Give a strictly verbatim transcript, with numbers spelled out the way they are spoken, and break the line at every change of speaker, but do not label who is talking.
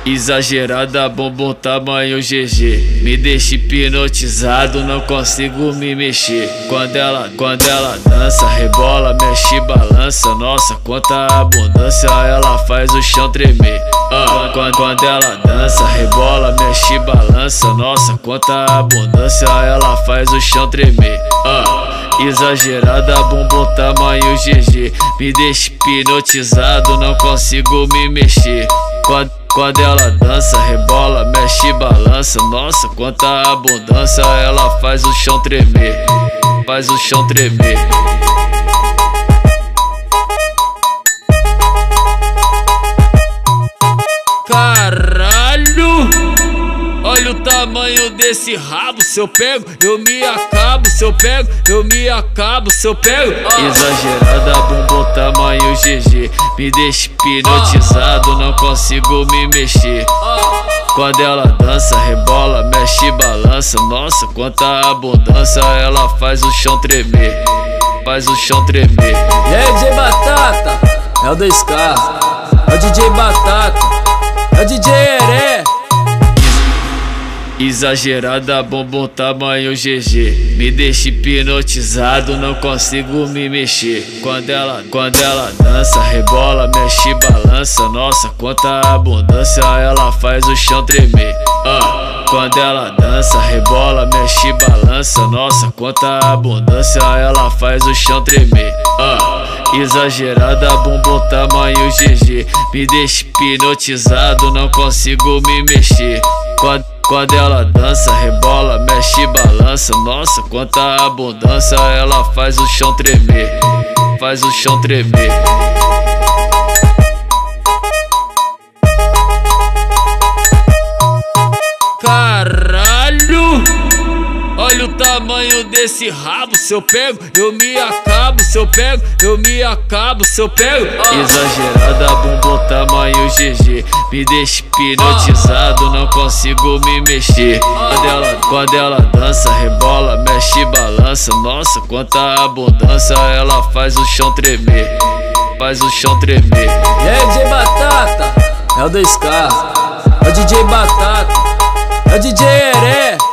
Exagerada, bumbum tamanho G G. Me deixa hipnotizado, não consigo me mexer. Quando ela, quando ela dança, rebola, mexe, balança. Nossa, quanta abundância, ela faz o chão tremer. Ah, quando, quando ela dança, rebola, mexe, balança. Nossa, quanta abundância, ela faz o chão tremer. Ah, exagerada, bumbum tamanho G G. Me deixa hipnotizado, não consigo me mexer. Quando, quando ela dança, rebola, mexe, balança. Nossa, quanta abundância, ela faz o chão tremer. Faz o chão tremer. Caralho! Olha o tamanho desse rabo, se eu pego, eu me acabo. Se eu pego, eu me acabo. Se eu pego, ah. Exagerada, bumbum tamanho G G. Me deixa hipnotizado, não consigo me mexer. Quando ela dança, rebola, mexe, balança. Nossa, quanta abundância, ela faz o chão tremer. Faz o chão tremer.
E aí, D J Batata? É o dois K. É o D J Batata. É o D J Heré.
Exagerada, bumbum tamanho G G. Me deixa hipnotizado, não consigo me mexer. Quando ela, quando ela dança, rebola, mexe, balança. Nossa, quanta abundância, ela faz o chão tremer. Ah, quando ela dança, rebola, mexe, balança. Nossa, quanta abundância, ela faz o chão tremer. Ah, exagerada, bumbum tamanho G G. Me deixa hipnotizado, não consigo me mexer. Quando Quando ela dança, rebola, mexe, balança. Nossa, quanta abundância, ela faz o chão tremer. Faz o chão tremer. Caralho! Olha o tamanho desse rabo, se eu pego, eu me acabo. Se eu pego, eu me acabo. Se eu pego, ah. Exagerada, bumbum tamanho G G. Me deixa hipnotizado, não consigo me mexer. Quando ela, quando ela dança, rebola, mexe, balança. Nossa, quanta abundância, ela faz o chão tremer. Faz o chão tremer.
E aí, D J Batata? É o dois K. É o D J Batata. É o D J Heré.